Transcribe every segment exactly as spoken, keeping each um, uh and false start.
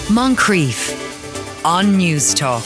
Moncrief on News Talk.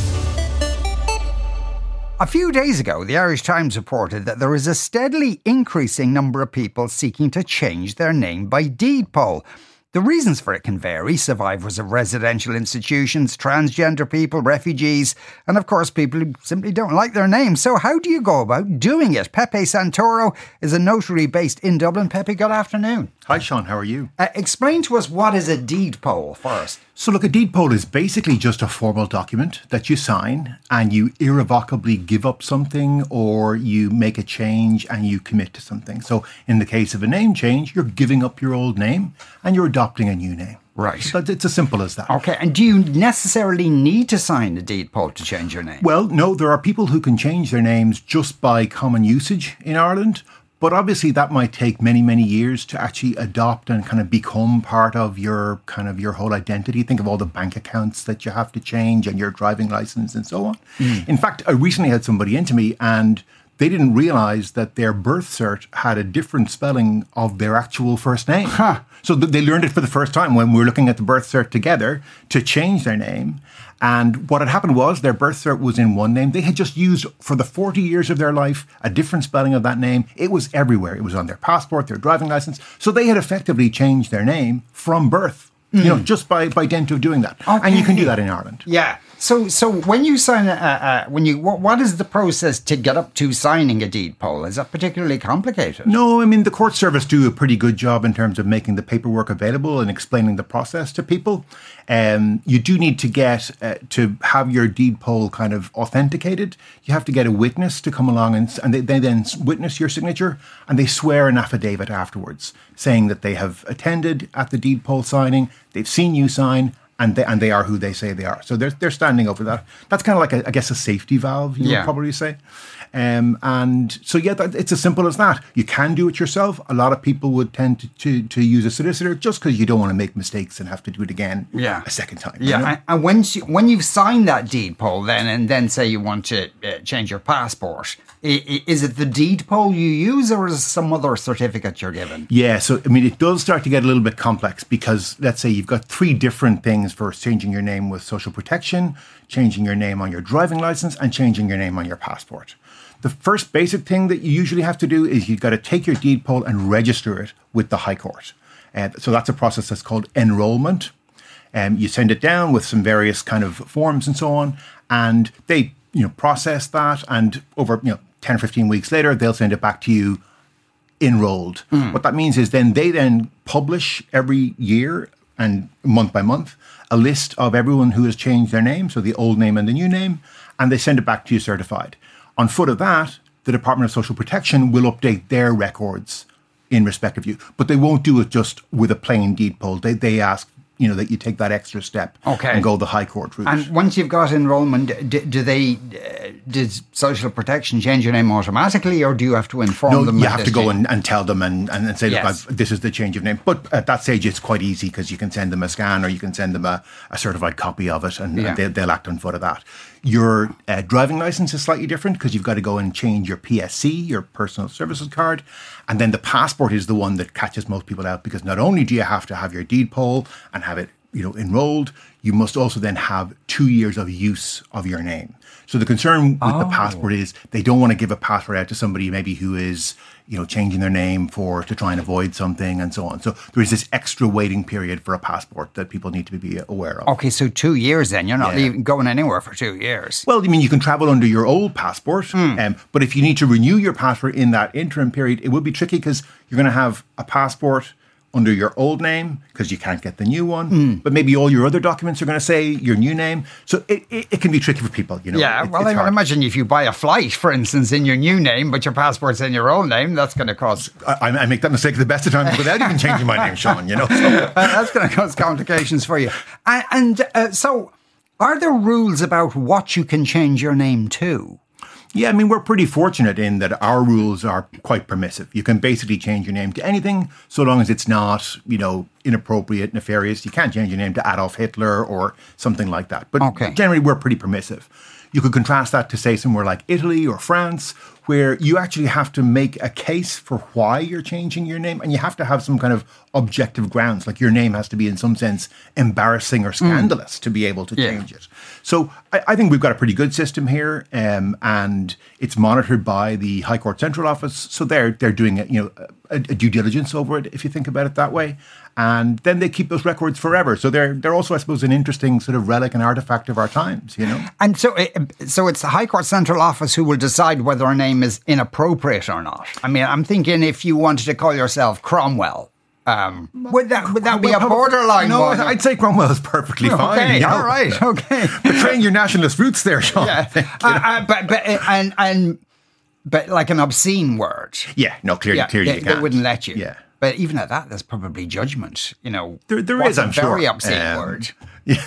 A few days ago, the Irish Times reported that there is a steadily increasing number of people seeking to change their name by deed poll. The reasons for it can vary: survivors of residential institutions, transgender people, refugees, and of course people who simply don't like their name. So how do you go about doing it? Pepe Santoro is a notary based in Dublin. Pepe, good afternoon. Hi Sean, how are you? Uh, explain to us, what is a deed poll first? So look, a deed poll is basically just a formal document that you sign and you irrevocably give up something, or you make a change and you commit to something. So in the case of a name change, you're giving up your old name and you're adopting a new name. Right. So it's as simple as that. Okay, and do you necessarily need to sign a deed poll to change your name? Well, no, there are people who can change their names just by common usage in Ireland. But obviously that might take many, many years to actually adopt and kind of become part of your kind of your whole identity. Think of all the bank accounts that you have to change and your driving license and so on. Mm. In fact, I recently had somebody into me and they didn't realize that their birth cert had a different spelling of their actual first name. Huh. So th- they learned it for the first time when we were looking at the birth cert together to change their name. And what had happened was their birth cert was in one name. They had just used for the forty years of their life a different spelling of that name. It was everywhere. It was on their passport, their driving license. So they had effectively changed their name from birth, mm. you know, just by, by dint of doing that. Okay. And you can do that in Ireland. Yeah. So, so when you sign, a, uh, when you, what, what is the process to get up to signing a deed poll? Is that particularly complicated? No, I mean, the court service do a pretty good job in terms of making the paperwork available and explaining the process to people. Um, you do need to get, uh, to have your deed poll kind of authenticated. You have to get a witness to come along and, and they, they then witness your signature, and they swear an affidavit afterwards saying that they have attended at the deed poll signing, they've seen you sign, and they and they are who they say they are. So they're they're standing over that. That's kind of like, a, I guess, a safety valve, you yeah. would probably say. Um, and so, yeah, that, it's as simple as that. You can do it yourself. A lot of people would tend to, to, to use a solicitor just because you don't want to make mistakes and have to do it again yeah. a second time. Yeah, you know? and, and once you, when you've signed that deed poll then, and then say you want to uh, change your passport, I, is it the deed poll you use, or is it some other certificate you're given? Yeah, so, I mean, it does start to get a little bit complex because, let's say you've got three different things for changing your name with social protection, changing your name on your driving license, and changing your name on your passport. The first basic thing that you usually have to do is you've got to take your deed poll and register it with the High Court. Uh, so that's a process that's called enrolment. Um, you send it down with some various kind of forms and so on, and they, you know, process that, and over, you know, ten or fifteen weeks later, they'll send it back to you enrolled. Mm. What that means is then they then publish every year and month by month a list of everyone who has changed their name, so the old name and the new name, and they send it back to you certified. On foot of that, the Department of Social Protection will update their records in respect of you, but they won't do it just with a plain deed poll. They they ask, you know, that you take that extra step okay. and go the High Court route. And once you've got enrolment, do, do they, uh, does Social Protection change your name automatically, or do you have to inform no, them? No, you have to go and, and tell them and, and say, look, yes. I've, this is the change of name. But at that stage, it's quite easy because you can send them a scan, or you can send them a, a certified copy of it, and, yeah. and they, they'll act on foot of that. Your uh, driving license is slightly different because you've got to go and change your P S C, your personal services card. And then the passport is the one that catches most people out, because not only do you have to have your deed poll and have it, you know, enrolled, you must also then have two years of use of your name. So the concern with oh. the passport is they don't want to give a passport out to somebody maybe who is, you know, changing their name for to try and avoid something and so on. So there is this extra waiting period for a passport that people need to be aware of. Okay, so two years then. You're not yeah. even going anywhere for two years. Well, I mean, you can travel under your old passport, mm. um, but if you need to renew your passport in that interim period, it will be tricky because you're going to have a passport under your old name because you can't get the new one, mm. but maybe all your other documents are going to say your new name. So it, it, it can be tricky for people, you know. Yeah, it, well, I hard. imagine if you buy a flight, for instance, in your new name, but your passport's in your old name, that's going to cause... I, I make that mistake at the best of times without even changing my name, Sean, you know. So. uh, that's going to cause complications for you. And, and uh, so, are there rules about what you can change your name to? Yeah, I mean, we're pretty fortunate in that our rules are quite permissive. You can basically change your name to anything so long as it's not, you know, inappropriate, nefarious. You can't change your name to Adolf Hitler or something like that. But okay. generally, we're pretty permissive. You could contrast that to, say, somewhere like Italy or France, where you actually have to make a case for why you're changing your name, and you have to have some kind of objective grounds. Like your name has to be, in some sense, embarrassing or scandalous mm. to be able to yeah. change it. So I, I think we've got a pretty good system here, um, and it's monitored by the High Court Central Office. So they're they're doing a, you know a, a due diligence over it, if you think about it that way. And then they keep those records forever. So they're they're also, I suppose, an interesting sort of relic and artifact of our times, you know. And so, so it's the High Court Central Office who will decide whether a name is inappropriate or not. I mean, I'm thinking if you wanted to call yourself Cromwell, um, would that would that be a borderline? No, border? I'd say Cromwell is perfectly okay, fine. You know? All right, okay. Betraying your nationalist roots there, Sean. Yeah, think, uh, uh, but but and and but like an obscene word. Yeah, no, clearly, yeah, clearly they, you can't. they wouldn't let you. Yeah. But even at that, there's probably judgment. You know, there, there what's is, I'm a very sure. obscene um, word. Yeah.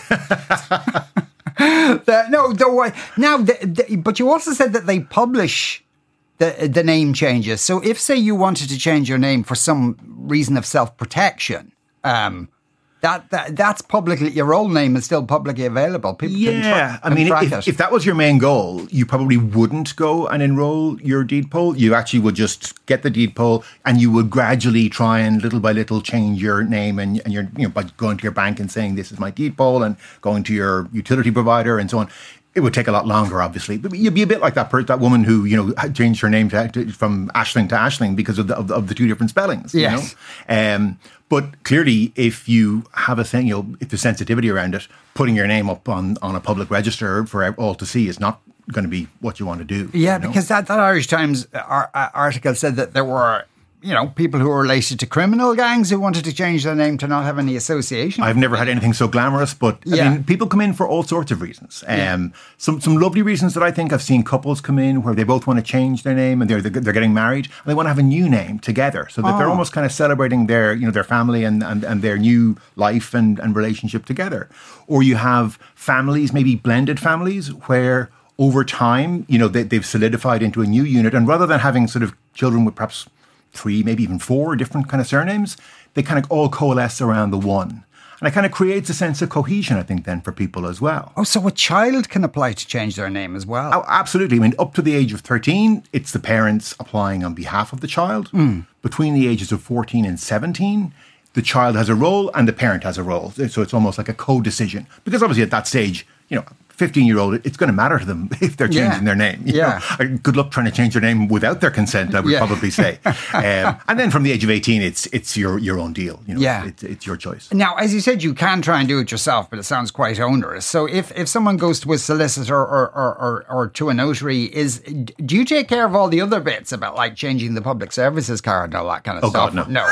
the, no, though. Uh, now, the, the, but you also said that they publish the the name changes. So, if say you wanted to change your name for some reason of self protection, um, that, that that's publicly, your old name is still publicly available. People yeah, can tra- I mean, track if, it. if that was your main goal, you probably wouldn't go and enroll your deed poll. You actually would just get the deed poll, and you would gradually try and little by little change your name, and, and your you know by going to your bank and saying this is my deed poll, and going to your utility provider and so on. It would take a lot longer, obviously, but you'd be a bit like that per- that woman who you know had changed her name to, to, from Ashling to Ashling because of the, of the of the two different spellings. Yes. You know? Um, but clearly, if you have a thing, you know, if there's sensitivity around it, putting your name up on, on a public register for all to see is not going to be what you want to do. Yeah, you know? because that, that Irish Times ar- article said that there were, you know, people who were related to criminal gangs who wanted to change their name to not have any association. I've never had anything so glamorous, but yeah. I mean, people come in for all sorts of reasons. Um, yeah. Some some lovely reasons that I think I've seen couples come in where they both want to change their name and they're they're getting married and they want to have a new name together, so that oh. they're almost kind of celebrating their you know their family and, and, and their new life and, and relationship together. Or you have families, maybe blended families, where over time, you know, they, they've solidified into a new unit, and rather than having sort of children with perhaps three, maybe even four different kind of surnames, they kind of all coalesce around the one. And it kind of creates a sense of cohesion, I think, then for people as well. Oh, so a child can apply to change their name as well? Oh, absolutely. I mean, up to the age of thirteen, it's the parents applying on behalf of the child. Mm. Between the ages of fourteen and seventeen, the child has a role and the parent has a role. So it's almost like a co-decision. Because obviously at that stage, you know, fifteen-year-old, it's going to matter to them if they're changing yeah. their name. You yeah. know? Good luck trying to change their name without their consent, I would yeah. probably say. um, and then from the age of eighteen, it's it's your your own deal. You know, yeah. it's, it's your choice. Now, as you said, you can try and do it yourself, but it sounds quite onerous. So if, if someone goes to a solicitor or, or, or, or to a notary, is do you take care of all the other bits about like changing the public services card and all that kind of oh, stuff? Oh, God, no. No.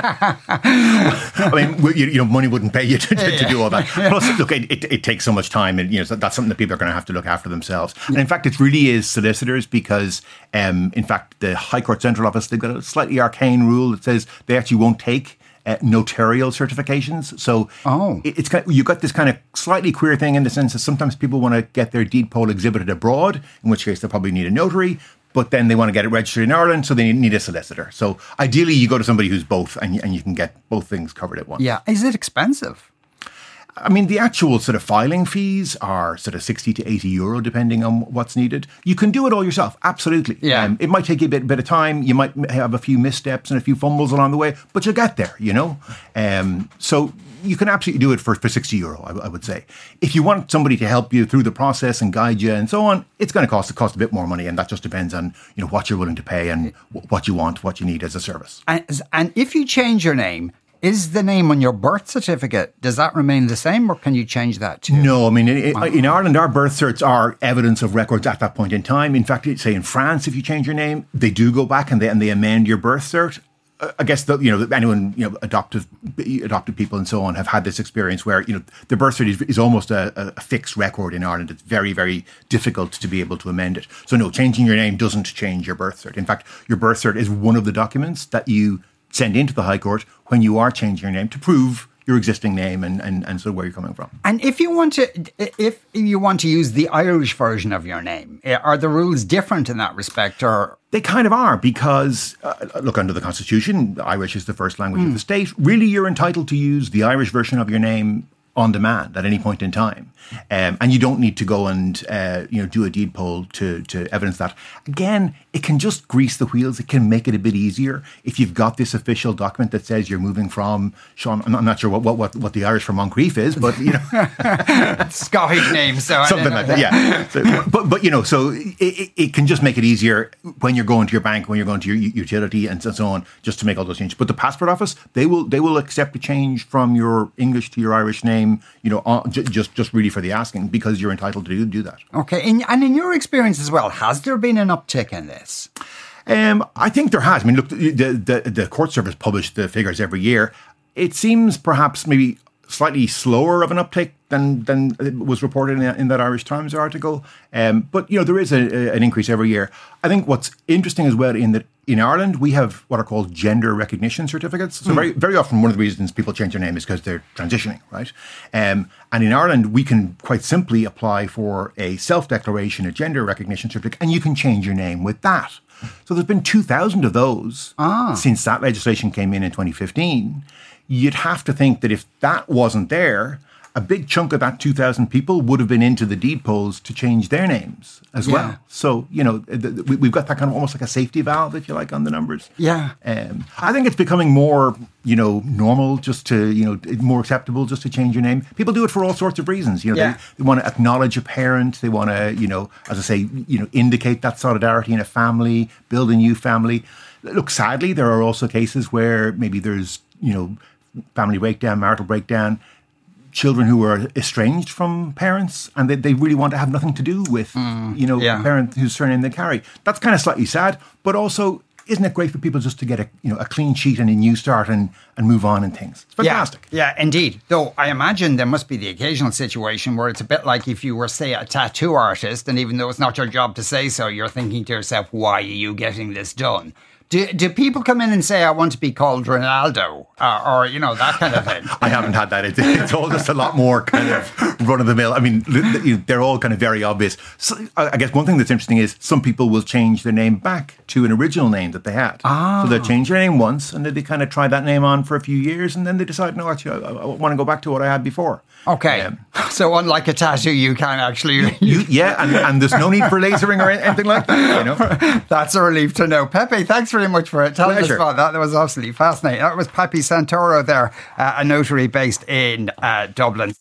I mean, you, you know, money wouldn't pay you to, to, to do all that. Plus, look, it, it, it takes so much time, and you know, so that's something that people are going to have to look after themselves. And in fact, it really is solicitors because, um, in fact, the High Court Central Office, they've got a slightly arcane rule that says they actually won't take uh, notarial certifications. So oh. it, it's kind of, you've got this kind of slightly queer thing in the sense that sometimes people want to get their deed poll exhibited abroad, in which case they'll probably need a notary. But then they want to get it registered in Ireland, so they need a solicitor. So ideally, you go to somebody who's both, and you, and you can get both things covered at once. Yeah. Is it expensive? I mean, the actual sort of filing fees are sort of sixty to eighty euro, depending on what's needed. You can do it all yourself, absolutely. Yeah. Um, it might take you a bit, bit of time. You might have a few missteps and a few fumbles along the way, but you'll get there, you know? Um, so you can absolutely do it for, for sixty euro, I, I would say. If you want somebody to help you through the process and guide you and so on, it's going to cost, cost a bit more money, and that just depends on you know what you're willing to pay and w- what you want, what you need as a service. And, and if you change your name, is the name on your birth certificate, does that remain the same, or can you change that too? No, I mean, in, in Ireland, our birth certs are evidence of records at that point in time. In fact, say in France, if you change your name, they do go back and they and they amend your birth cert. I guess the, you know anyone you know adoptive adopted people and so on have had this experience where you know the birth cert is, is almost a, a fixed record in Ireland. It's very very difficult to be able to amend it. So no, changing your name doesn't change your birth cert. In fact, your birth cert is one of the documents that you send into the High Court when you are changing your name to prove your existing name and, and, and so where you're coming from. And if you want to, if you want to use the Irish version of your name, are the rules different in that respect, or? They kind of are because, uh, look, under the Constitution, Irish is the first language mm. of the state. Really, you're entitled to use the Irish version of your name on demand at any point in time. Um, and you don't need to go and uh, you know do a deed poll to, to evidence that. Again, it can just grease the wheels. It can make it a bit easier. If you've got this official document that says you're moving from, Sean, I'm not sure what what, what, what the Irish for Moncrief is, but, you know. Scottish name, so something like that, yeah. So, but, but, you know, so it, it, it can just make it easier when you're going to your bank, when you're going to your utility and so on, just to make all those changes. But the Passport Office, they will they will accept a change from your English to your Irish name, you know, on, just, just really for the asking, because you're entitled to do, do that. Okay, and, and in your experience as well, has there been an uptick in this? Um, I think there has. I mean, look, the, the the court service published the figures every year. It seems perhaps maybe slightly slower of an uptake than than was reported in, in that Irish Times article. Um, but, you know, there is a, a, an increase every year. I think what's interesting as well in that in Ireland, we have what are called gender recognition certificates. So mm. very very often one of the reasons people change their name is because they're transitioning, right? Um, and in Ireland, we can quite simply apply for a self-declaration, a gender recognition certificate, and you can change your name with that. So there's been two thousand of those ah. since that legislation came in in twenty fifteen. You'd have to think that if that wasn't there, a big chunk of that two thousand people would have been into the deed polls to change their names as yeah. well. So, you know, th- th- we've got that kind of almost like a safety valve, if you like, on the numbers. Yeah. Um, I think it's becoming more, you know, normal just to, you know, more acceptable just to change your name. People do it for all sorts of reasons. You know, yeah. they, they want to acknowledge a parent. They want to, you know, as I say, you know, indicate that solidarity in a family, build a new family. Look, sadly, there are also cases where maybe there's, you know, family breakdown, marital breakdown, children who are estranged from parents and they, they really want to have nothing to do with, mm, you know, yeah. a parent whose surname they carry. That's kind of slightly sad, but also, isn't it great for people just to get a, you know, a clean sheet and a new start and, and move on and things? It's fantastic. Yeah, yeah, indeed. Though I imagine there must be the occasional situation where it's a bit like if you were, say, a tattoo artist, and even though it's not your job to say so, you're thinking to yourself, why are you getting this done? Do, do people come in and say, I want to be called Ronaldo? Uh, or, you know, that kind of thing? I haven't had that. It's, it's all just a lot more kind of run-of-the-mill. I mean, they're all kind of very obvious. So I guess one thing that's interesting is some people will change their name back to an original name that they had. Ah. So they'll change their name once, and then they kind of try that name on for a few years, and then they decide, no, actually, I, I want to go back to what I had before. Okay. Um, so unlike a tattoo, you can actually... you, yeah, and, and there's no need for lasering or anything like that, you know. That's a relief to know. Pepe, thanks very much for telling Pleasure. us about that. That was absolutely fascinating. That was Pepe Santoro there, uh, a notary based in uh, Dublin.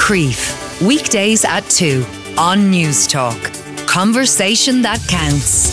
Moncrief, weekdays at two on News Talk. Conversation that counts.